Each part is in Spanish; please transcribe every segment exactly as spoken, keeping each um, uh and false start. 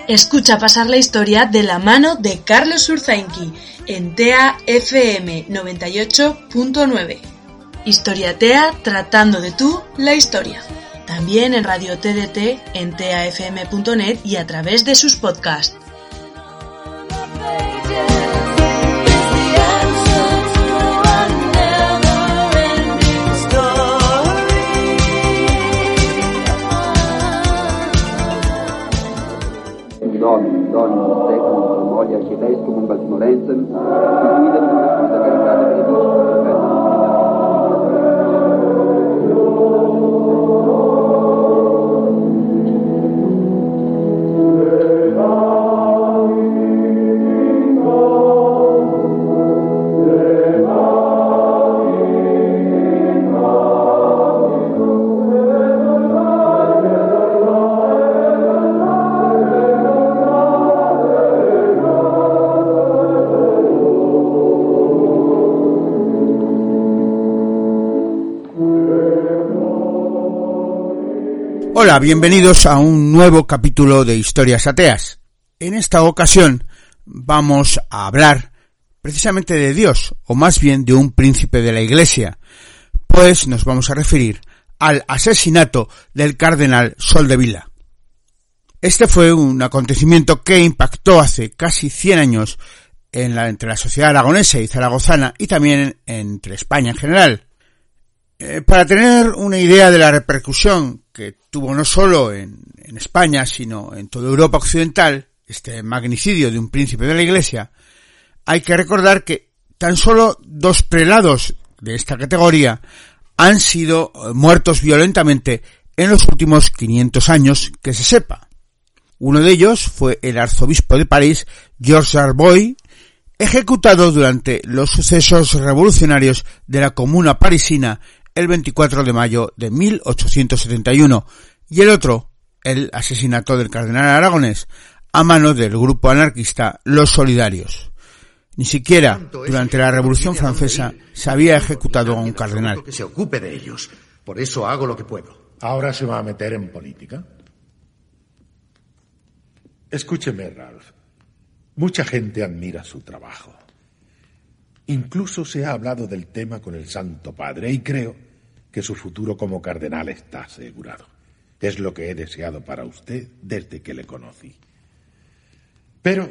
Escucha pasar la historia de la mano de Carlos Urzainqui en T E A F M noventa y ocho punto nueve. Historia T E A, tratando de tú la historia. También en Radio T D T, en T E A F M punto net y a través de sus podcasts. Donne, donne, secolo, moglie arcivescovo, un baltimorense, si guidano con la carità delle Hola, bienvenidos a un nuevo capítulo de Historias Ateas. En esta ocasión vamos a hablar precisamente de Dios, o más bien de un príncipe de la Iglesia, pues nos vamos a referir al asesinato del cardenal Soldevila. Este fue un acontecimiento que impactó hace casi cien años en la, entre la sociedad aragonesa y zaragozana y también entre España en general. Eh, para tener una idea de la repercusión que tuvo no solo en, en España, sino en toda Europa occidental, este magnicidio de un príncipe de la Iglesia, hay que recordar que tan solo dos prelados de esta categoría han sido muertos violentamente en los últimos quinientos años que se sepa. Uno de ellos fue el arzobispo de París, Georges Darboy, ejecutado durante los sucesos revolucionarios de la Comuna parisina el veinticuatro de mayo de mil ochocientos setenta y uno, y el otro, el asesinato del cardenal aragonés, a mano del grupo anarquista Los Solidarios. Ni siquiera durante la Revolución Francesa se había ejecutado a un cardenal. Que se ocupe de ellos. Por eso hago lo que puedo. ¿Ahora se va a meter en política? Escúcheme, Ralph. Mucha gente admira su trabajo. Incluso se ha hablado del tema con el Santo Padre y creo que su futuro como cardenal está asegurado. Es lo que he deseado para usted desde que le conocí. Pero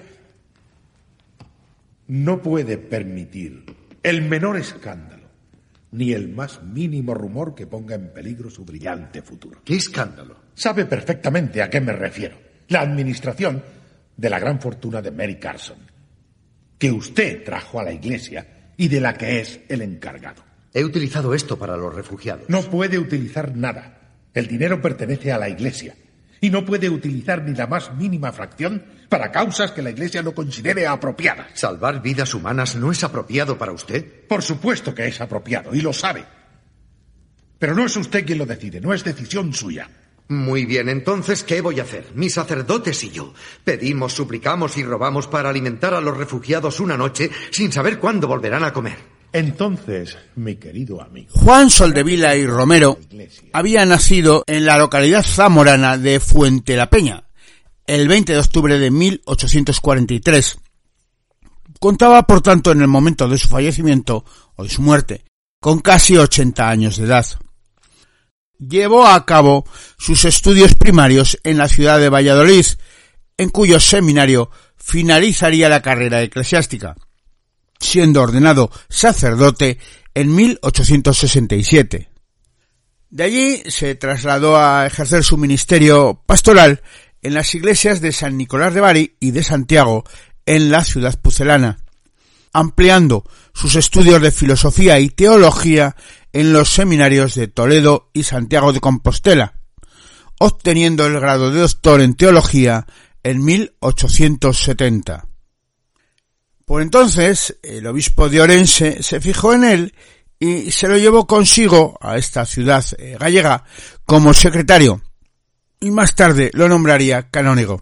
no puede permitir el menor escándalo, ni el más mínimo rumor que ponga en peligro su brillante futuro. ¿Qué escándalo? Sabe perfectamente a qué me refiero. La administración de la gran fortuna de Mary Carson, que usted trajo a la Iglesia y de la que es el encargado. He utilizado esto para los refugiados. No puede utilizar nada. El dinero pertenece a la Iglesia. Y no puede utilizar ni la más mínima fracción para causas que la Iglesia no considere apropiadas. ¿Salvar vidas humanas no es apropiado para usted? Por supuesto que es apropiado, y lo sabe. Pero no es usted quien lo decide, no es decisión suya. Muy bien, entonces, ¿qué voy a hacer? Mis sacerdotes y yo pedimos, suplicamos y robamos para alimentar a los refugiados una noche sin saber cuándo volverán a comer. Entonces, mi querido amigo, Juan Soldevila y Romero había nacido en la localidad zamorana de Fuente la Peña el veinte de octubre de mil ochocientos cuarenta y tres. Contaba, por tanto, en el momento de su fallecimiento o de su muerte, con casi ochenta años de edad. Llevó a cabo sus estudios primarios en la ciudad de Valladolid, en cuyo seminario finalizaría la carrera eclesiástica, siendo ordenado sacerdote en mil ochocientos sesenta y siete. De allí se trasladó a ejercer su ministerio pastoral en las iglesias de San Nicolás de Bari y de Santiago, en la ciudad pucelana, ampliando sus estudios de filosofía y teología en los seminarios de Toledo y Santiago de Compostela, obteniendo el grado de doctor en teología en mil ochocientos setenta. Por entonces, el obispo de Orense se fijó en él y se lo llevó consigo a esta ciudad gallega como secretario, y más tarde lo nombraría canónigo.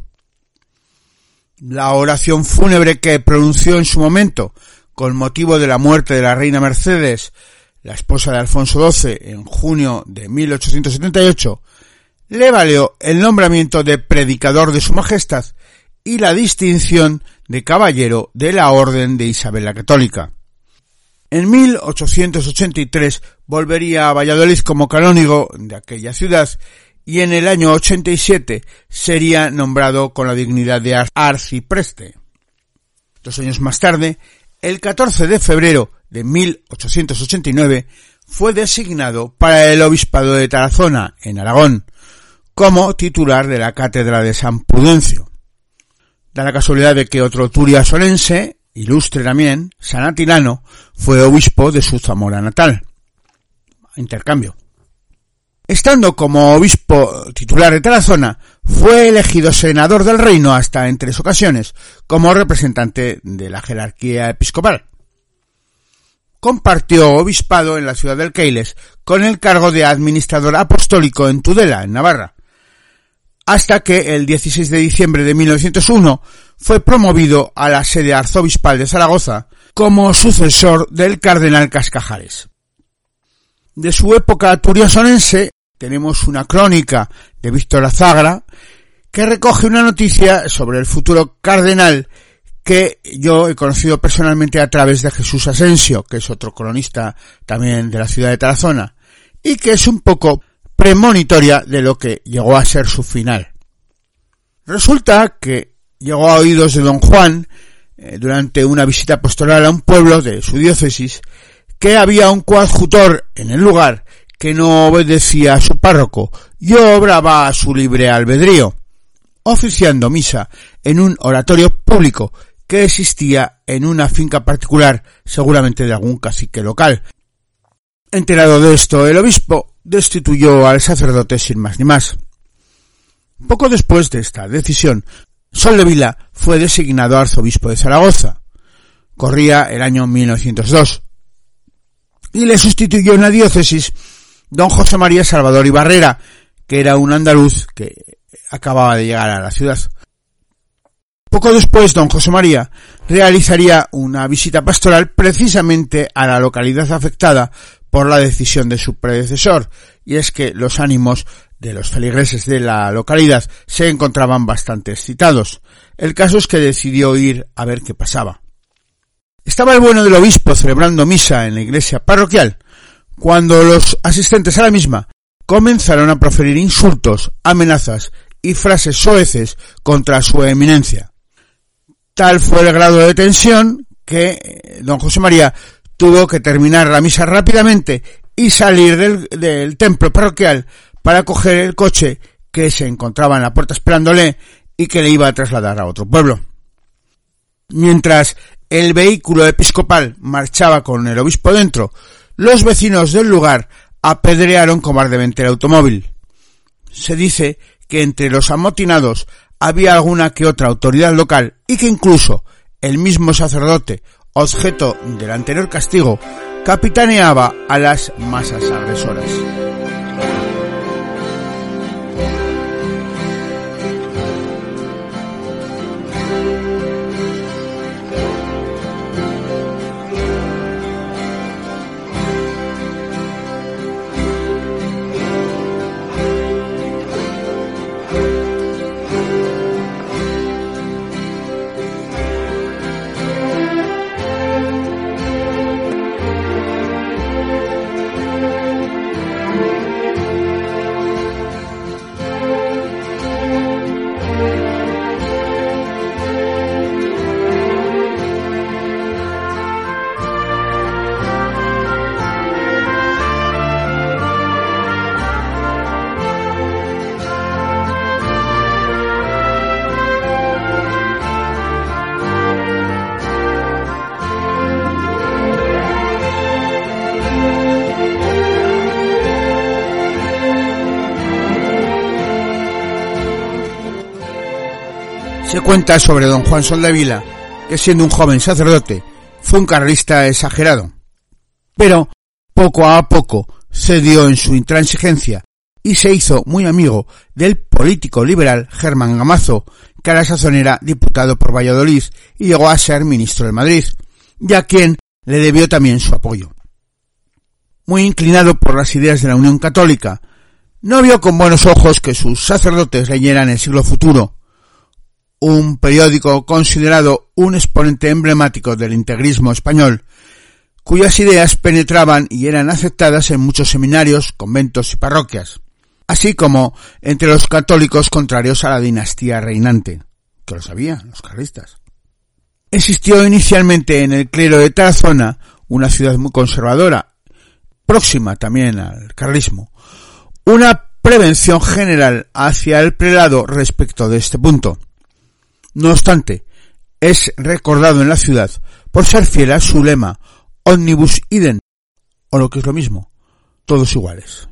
La oración fúnebre que pronunció en su momento, con motivo de la muerte de la reina Mercedes, la esposa de Alfonso doce, en junio de mil ochocientos setenta y ocho, le valió el nombramiento de predicador de su majestad y la distinción de caballero de la Orden de Isabel la Católica. En mil ochocientos ochenta y tres volvería a Valladolid como canónigo de aquella ciudad y en el año ochenta y siete sería nombrado con la dignidad de arcipreste. Dos años más tarde, el catorce de febrero de mil ochocientos ochenta y nueve, fue designado para el obispado de Tarazona, en Aragón, como titular de la cátedra de San Prudencio. Da la casualidad de que otro turiasonense, ilustre también, San Atilano, fue obispo de su Zamora natal. Intercambio. Estando como obispo titular de Tarazona, fue elegido senador del reino hasta en tres ocasiones, como representante de la jerarquía episcopal. Compartió obispado en la ciudad del Keiles con el cargo de administrador apostólico en Tudela, en Navarra, hasta que el dieciséis de diciembre de mil novecientos uno fue promovido a la sede arzobispal de Zaragoza como sucesor del cardenal Cascajares. De su época turiasonense tenemos una crónica de Víctor Azagra que recoge una noticia sobre el futuro cardenal que yo he conocido personalmente a través de Jesús Asensio, que es otro cronista también de la ciudad de Tarazona, y que es un poco premonitoria de lo que llegó a ser su final. Resulta que llegó a oídos de don Juan, eh, durante una visita pastoral a un pueblo de su diócesis, que había un coadjutor en el lugar que no obedecía a su párroco y obraba a su libre albedrío, oficiando misa en un oratorio público que existía en una finca particular, seguramente de algún cacique local. Enterado de esto, el obispo destituyó al sacerdote sin más ni más. Poco después de esta decisión, Soldevila fue designado arzobispo de Zaragoza. Corría el año mil novecientos dos. Y le sustituyó en la diócesis don José María Salvador y Barrera, que era un andaluz que acababa de llegar a la ciudad. Poco después, don José María realizaría una visita pastoral precisamente a la localidad afectada por la decisión de su predecesor, y es que los ánimos de los feligreses de la localidad se encontraban bastante excitados. El caso es que decidió ir a ver qué pasaba. Estaba el bueno del obispo celebrando misa en la iglesia parroquial, cuando los asistentes a la misma comenzaron a proferir insultos, amenazas y frases soeces contra su eminencia. Tal fue el grado de tensión que don José María tuvo que terminar la misa rápidamente y salir del, del templo parroquial para coger el coche que se encontraba en la puerta esperándole y que le iba a trasladar a otro pueblo. Mientras el vehículo episcopal marchaba con el obispo dentro, los vecinos del lugar apedrearon cobardemente el automóvil. Se dice que entre los amotinados había alguna que otra autoridad local y que incluso el mismo sacerdote, objeto del anterior castigo, capitaneaba a las masas agresoras. Se cuenta sobre don Juan Soldevila que siendo un joven sacerdote fue un carlista exagerado, pero poco a poco cedió en su intransigencia y se hizo muy amigo del político liberal Germán Gamazo, que a la sazón era diputado por Valladolid y llegó a ser ministro de Madrid, y a quien le debió también su apoyo. Muy inclinado por las ideas de la Unión Católica, no vio con buenos ojos que sus sacerdotes leyeran el siglo futuro, un periódico considerado un exponente emblemático del integrismo español, cuyas ideas penetraban y eran aceptadas en muchos seminarios, conventos y parroquias, así como entre los católicos contrarios a la dinastía reinante, que lo sabían los carlistas. Existió inicialmente en el clero de Tarazona, una ciudad muy conservadora, próxima también al carlismo, una prevención general hacia el prelado respecto de este punto. No obstante, es recordado en la ciudad por ser fiel a su lema Omnibus idem, o lo que es lo mismo, todos iguales.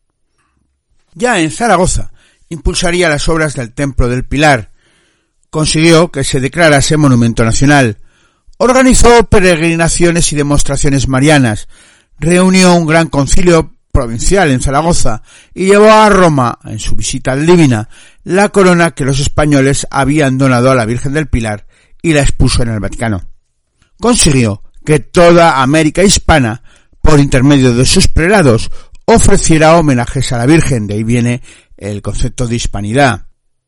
Ya en Zaragoza impulsaría las obras del Templo del Pilar, consiguió que se declarase monumento nacional, organizó peregrinaciones y demostraciones marianas, reunió un gran concilio provincial en Zaragoza y llevó a Roma, en su visita divina, la corona que los españoles habían donado a la Virgen del Pilar y la expuso en el Vaticano. Consiguió que toda América hispana, por intermedio de sus prelados, ofreciera homenajes a la Virgen, de ahí viene el concepto de hispanidad.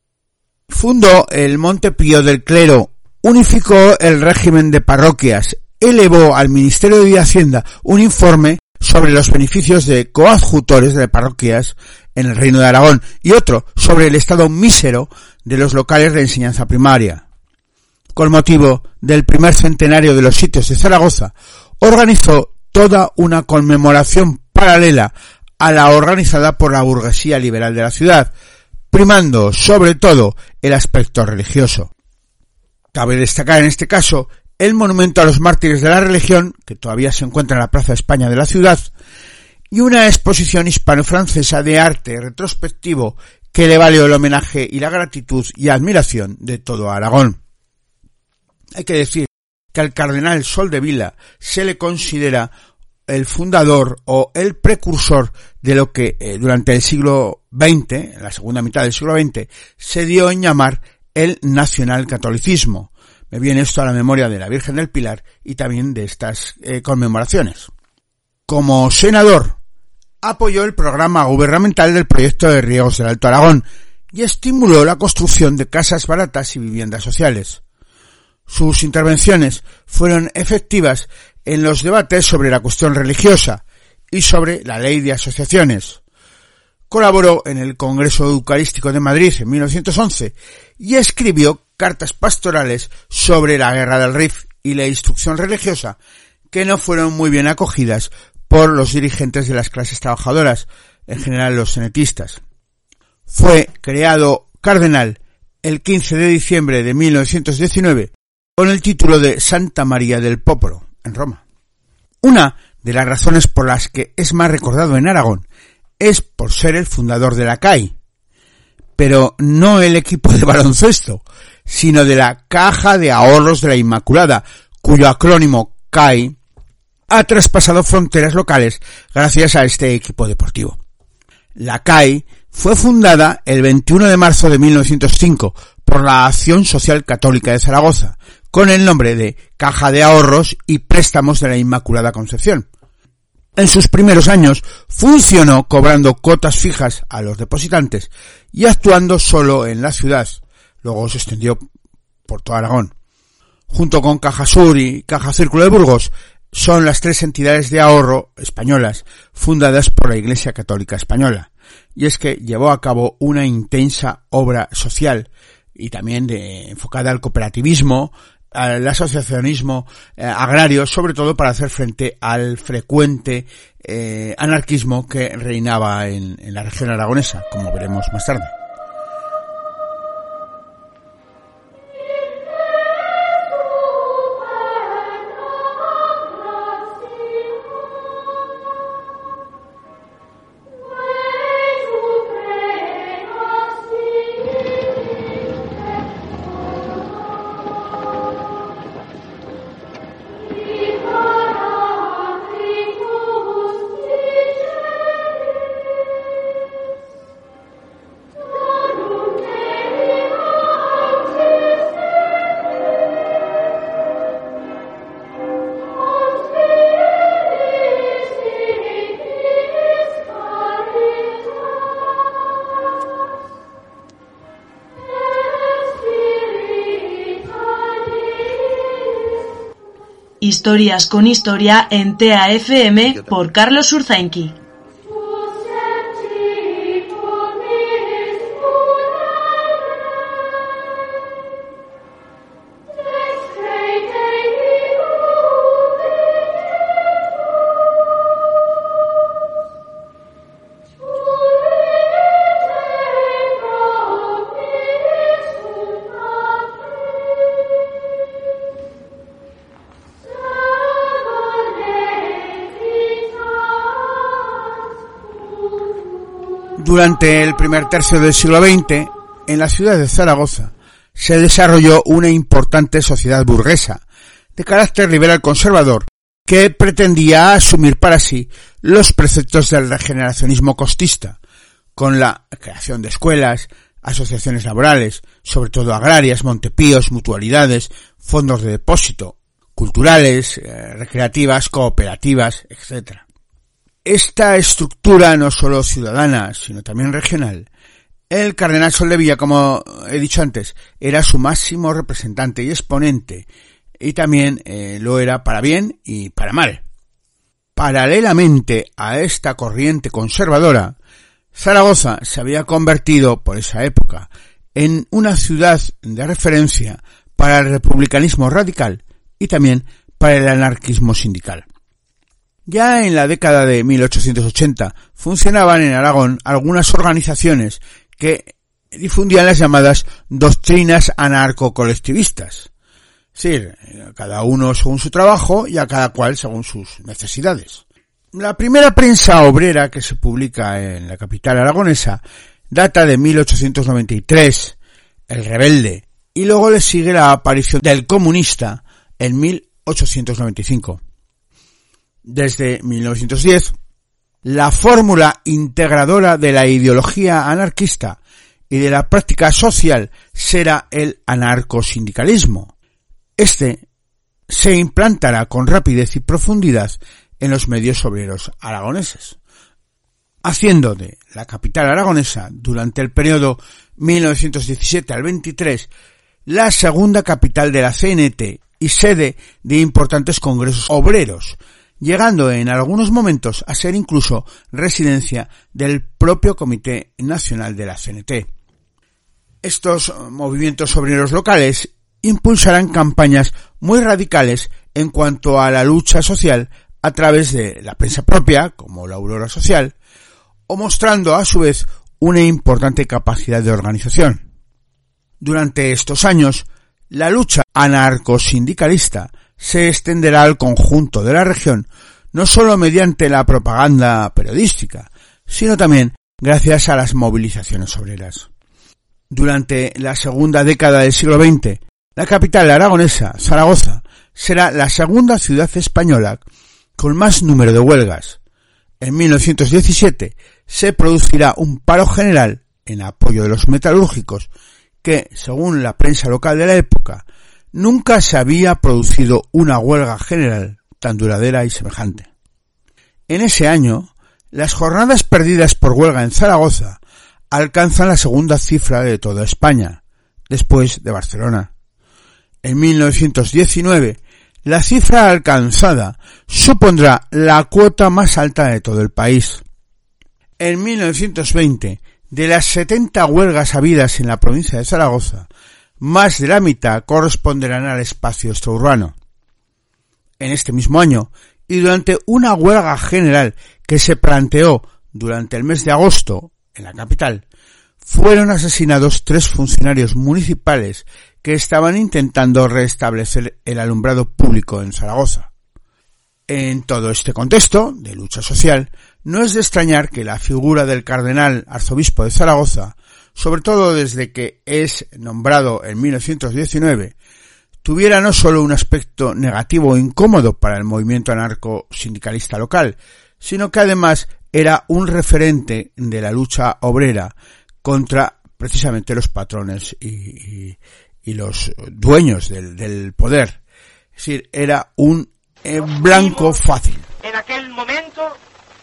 Fundó el Montepío del Clero, unificó el régimen de parroquias, elevó al Ministerio de Hacienda un informe sobre los beneficios de coadjutores de parroquias en el Reino de Aragón y otro sobre el estado mísero de los locales de enseñanza primaria. Con motivo del primer centenario de los sitios de Zaragoza, organizó toda una conmemoración paralela a la organizada por la burguesía liberal de la ciudad, primando sobre todo el aspecto religioso. Cabe destacar en este caso el monumento a los mártires de la religión, que todavía se encuentra en la Plaza España de la ciudad, y una exposición hispano-francesa de arte retrospectivo que le valió el homenaje y la gratitud y admiración de todo Aragón. Hay que decir que al cardenal Soldevila se le considera el fundador o el precursor de lo que eh, durante el siglo veinte, en la segunda mitad del siglo veinte, se dio en llamar el nacionalcatolicismo. Me viene esto a la memoria de la Virgen del Pilar y también de estas eh, conmemoraciones. Como senador, apoyó el programa gubernamental del proyecto de riegos del Alto Aragón y estimuló la construcción de casas baratas y viviendas sociales. Sus intervenciones fueron efectivas en los debates sobre la cuestión religiosa y sobre la ley de asociaciones. Colaboró en el Congreso Eucarístico de Madrid en mil novecientos once y escribió cartas pastorales sobre la guerra del Rif y la instrucción religiosa, que no fueron muy bien acogidas por los dirigentes de las clases trabajadoras, en general los senetistas. Fue creado cardenal el quince de diciembre de mil novecientos diecinueve con el título de Santa María del Popolo, en Roma. Una de las razones por las que es más recordado en Aragón es por ser el fundador de la C A I, pero no el equipo de baloncesto, sino de la Caja de Ahorros de la Inmaculada, cuyo acrónimo C A I ha traspasado fronteras locales gracias a este equipo deportivo. La C A I fue fundada el veintiuno de marzo de mil novecientos cinco por la Acción Social Católica de Zaragoza, con el nombre de Caja de Ahorros y Préstamos de la Inmaculada Concepción. En sus primeros años funcionó cobrando cuotas fijas a los depositantes y actuando solo en la ciudad. Luego se extendió por todo Aragón. Junto con Caja Sur y Caja Círculo de Burgos, son las tres entidades de ahorro españolas fundadas por la Iglesia Católica Española. Y es que llevó a cabo una intensa obra social y también de, enfocada al cooperativismo, al asociacionismo eh, agrario, sobre todo para hacer frente al frecuente eh, anarquismo que reinaba en, en la región aragonesa, como veremos más tarde. Oh Historias con Historia en T A F M por Carlos Urzainqui. Durante el primer tercio del siglo veinte, en la ciudad de Zaragoza, se desarrolló una importante sociedad burguesa, de carácter liberal conservador, que pretendía asumir para sí los preceptos del regeneracionismo costista, con la creación de escuelas, asociaciones laborales, sobre todo agrarias, montepíos, mutualidades, fondos de depósito, culturales, eh, recreativas, cooperativas, etcétera. Esta estructura no solo ciudadana, sino también regional, el cardenal Soldevilla, como he dicho antes, era su máximo representante y exponente, y también eh, lo era para bien y para mal. Paralelamente a esta corriente conservadora, Zaragoza se había convertido, por esa época, en una ciudad de referencia para el republicanismo radical y también para el anarquismo sindical. Ya en la década de mil ochocientos ochenta funcionaban en Aragón algunas organizaciones que difundían las llamadas doctrinas anarco-colectivistas. Es decir, cada uno según su trabajo y a cada cual según sus necesidades. La primera prensa obrera que se publica en la capital aragonesa data de mil ochocientos noventa y tres, El Rebelde, y luego le sigue la aparición del Comunista en mil ochocientos noventa y cinco. Desde mil novecientos diez, la fórmula integradora de la ideología anarquista y de la práctica social será el anarcosindicalismo. Este se implantará con rapidez y profundidad en los medios obreros aragoneses, haciendo de la capital aragonesa durante el periodo mil novecientos diecisiete al veintitrés la segunda capital de la C N T y sede de importantes congresos obreros, llegando en algunos momentos a ser incluso residencia del propio Comité Nacional de la C N T. Estos movimientos obreros locales impulsarán campañas muy radicales en cuanto a la lucha social a través de la prensa propia, como la Aurora Social, o mostrando a su vez una importante capacidad de organización. Durante estos años, la lucha anarcosindicalista se extenderá al conjunto de la región, no solo mediante la propaganda periodística, sino también gracias a las movilizaciones obreras. Durante la segunda década del siglo veinte, la capital aragonesa, Zaragoza, será la segunda ciudad española con más número de huelgas. En mil novecientos diecisiete se producirá un paro general en apoyo de los metalúrgicos que, según la prensa local de la época, nunca se había producido una huelga general tan duradera y semejante. En ese año, las jornadas perdidas por huelga en Zaragoza alcanzan la segunda cifra de toda España, después de Barcelona. En mil novecientos diecinueve, la cifra alcanzada supondrá la cuota más alta de todo el país. En mil novecientos veinte, de las setenta huelgas habidas en la provincia de Zaragoza, más de la mitad corresponderán al espacio extraurbano. En este mismo año, y durante una huelga general que se planteó durante el mes de agosto en la capital, fueron asesinados tres funcionarios municipales que estaban intentando restablecer el alumbrado público en Zaragoza. En todo este contexto de lucha social, no es de extrañar que la figura del cardenal arzobispo de Zaragoza, sobre todo desde que es nombrado en mil novecientos diecinueve, tuviera no solo un aspecto negativo e incómodo para el movimiento anarco-sindicalista local, sino que además era un referente de la lucha obrera contra precisamente los patrones y, y, y los dueños del, del poder. Es decir, era un eh, blanco fácil. En aquel momento,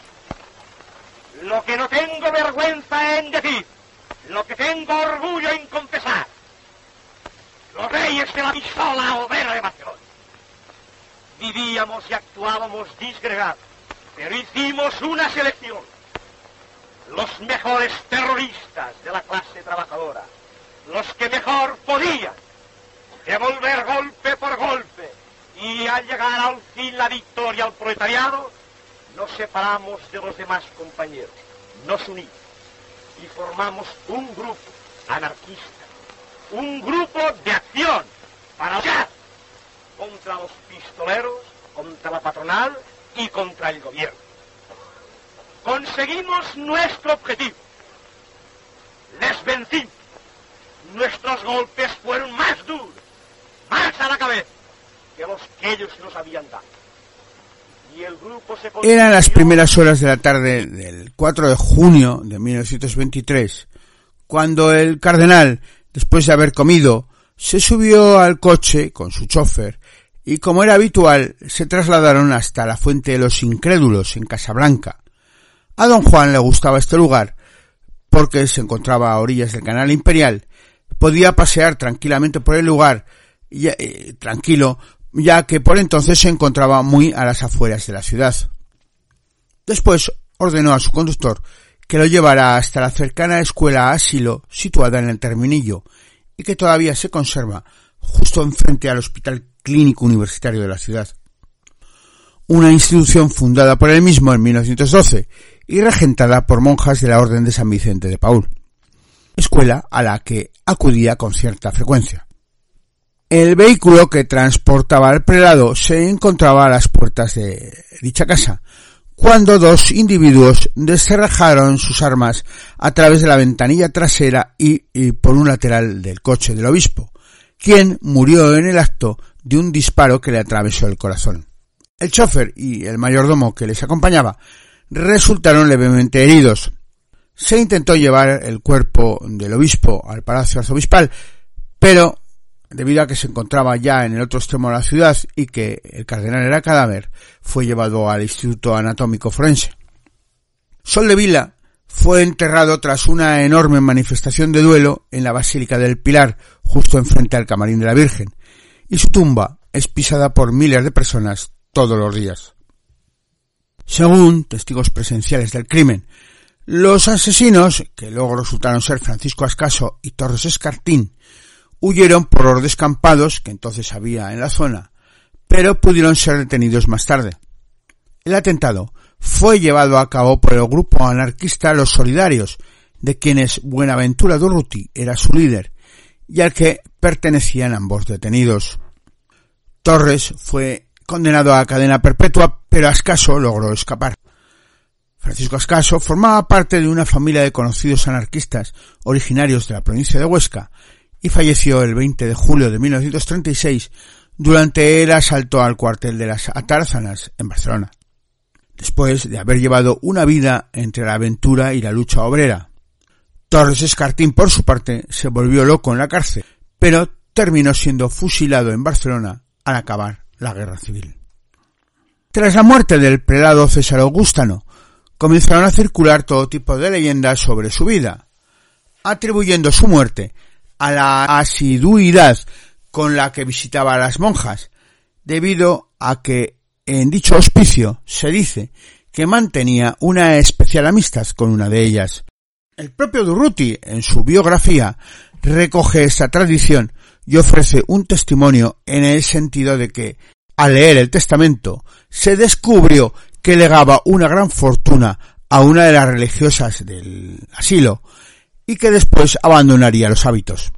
lo que no tengo vergüenza en decir, lo que tengo orgullo en confesar, los reyes de la pistola obrera de Barcelona, vivíamos y actuábamos disgregados, pero hicimos una selección. Los mejores terroristas de la clase trabajadora, los que mejor podían devolver golpe por golpe y al llegar al fin la victoria al proletariado, nos separamos de los demás compañeros, nos unimos y formamos un grupo anarquista, un grupo de acción para luchar contra los pistoleros, contra la patronal y contra el gobierno. Conseguimos nuestro objetivo. Les vencimos. Nuestros golpes fueron más duros, más a la cabeza, que los que ellos nos habían dado. Y el grupo se consiguió... Eran las primeras horas de la tarde del cuatro de junio de mil novecientos veintitrés, cuando el cardenal, después de haber comido, se subió al coche con su chofer y, como era habitual, se trasladaron hasta la Fuente de los Incrédulos en Casablanca. A don Juan le gustaba este lugar porque se encontraba a orillas del Canal Imperial. Podía pasear tranquilamente por el lugar, ya, eh, tranquilo, ya que por entonces se encontraba muy a las afueras de la ciudad. Después ordenó a su conductor que lo llevara hasta la cercana escuela asilo situada en el Terminillo y que todavía se conserva justo enfrente al Hospital Clínico Universitario de la ciudad. Una institución fundada por él mismo en mil novecientos doce y regentada por monjas de la Orden de San Vicente de Paúl, escuela a la que acudía con cierta frecuencia. El vehículo que transportaba al prelado se encontraba a las puertas de dicha casa, cuando dos individuos descerrajaron sus armas a través de la ventanilla trasera y, y por un lateral del coche del obispo, quien murió en el acto de un disparo que le atravesó el corazón. El chofer y el mayordomo que les acompañaba resultaron levemente heridos. Se intentó llevar el cuerpo del obispo al Palacio Arzobispal, pero debido a que se encontraba ya en el otro extremo de la ciudad y que el cardenal era cadáver, fue llevado al Instituto Anatómico Forense. Soldevila fue enterrado tras una enorme manifestación de duelo en la Basílica del Pilar, justo enfrente al Camarín de la Virgen, y su tumba es pisada por miles de personas todos los días. Según testigos presenciales del crimen, los asesinos, que luego resultaron ser Francisco Ascaso y Torres Escartín, huyeron por los descampados que entonces había en la zona, pero pudieron ser detenidos más tarde. El atentado fue llevado a cabo por el grupo anarquista Los Solidarios, de quienes Buenaventura Durruti era su líder, y al que pertenecían ambos detenidos. Torres fue condenado a cadena perpetua, pero Ascaso logró escapar. Francisco Ascaso formaba parte de una familia de conocidos anarquistas originarios de la provincia de Huesca y falleció el veinte de julio de mil novecientos treinta y seis durante el asalto al cuartel de las Atárzanas en Barcelona, después de haber llevado una vida entre la aventura y la lucha obrera. Torres Escartín, por su parte, se volvió loco en la cárcel, pero terminó siendo fusilado en Barcelona al acabar la guerra civil. Tras la muerte del prelado César Augustano, comenzaron a circular todo tipo de leyendas sobre su vida, atribuyendo su muerte a la asiduidad con la que visitaba a las monjas, debido a que en dicho hospicio se dice que mantenía una especial amistad con una de ellas. El propio Durruti, en su biografía, recoge esta tradición y ofrece un testimonio en el sentido de que, al leer el testamento, se descubrió que legaba una gran fortuna a una de las religiosas del asilo y que después abandonaría los hábitos.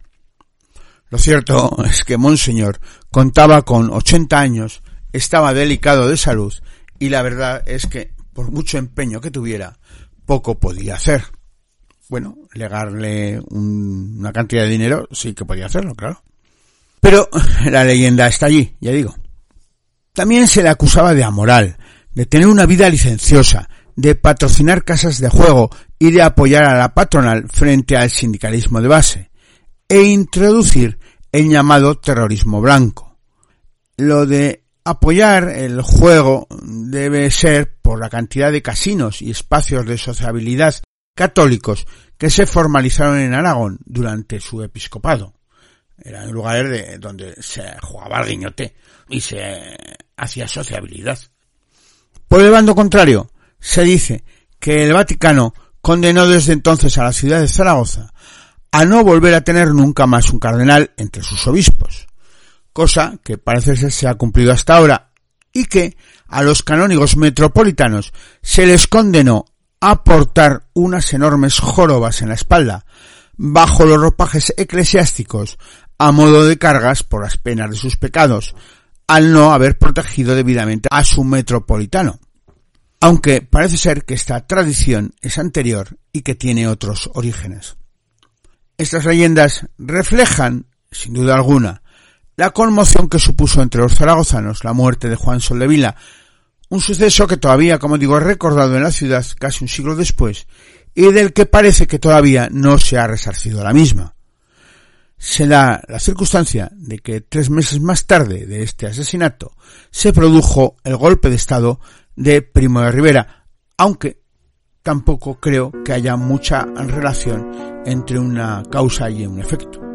Lo cierto es que Monseñor contaba con ochenta años, estaba delicado de salud y la verdad es que, por mucho empeño que tuviera, poco podía hacer. Bueno, legarle un, una cantidad de dinero sí que podía hacerlo, claro. Pero la leyenda está allí, ya digo. También se le acusaba de amoral, de tener una vida licenciosa, de patrocinar casas de juego y de apoyar a la patronal frente al sindicalismo de base, e introducir el llamado terrorismo blanco. Lo de apoyar el juego debe ser por la cantidad de casinos y espacios de sociabilidad católicos que se formalizaron en Aragón durante su episcopado. eran lugares de, donde se jugaba al guiñote y se hacía sociabilidad. Por el bando contrario, se dice que el Vaticano condenó desde entonces a la ciudad de Zaragoza a no volver a tener nunca más un cardenal entre sus obispos, cosa que parece ser se ha cumplido hasta ahora, y que a los canónigos metropolitanos se les condenó a portar unas enormes jorobas en la espalda, bajo los ropajes eclesiásticos, a modo de cargas por las penas de sus pecados, al no haber protegido debidamente a su metropolitano. Aunque parece ser que esta tradición es anterior y que tiene otros orígenes. Estas leyendas reflejan, sin duda alguna, la conmoción que supuso entre los zaragozanos la muerte de Juan Soldevila, un suceso que todavía, como digo, es recordado en la ciudad casi un siglo después y del que parece que todavía no se ha resarcido la misma. Se da la circunstancia de que tres meses más tarde de este asesinato se produjo el golpe de estado de Primo de Rivera, aunque tampoco creo que haya mucha relación entre una causa y un efecto.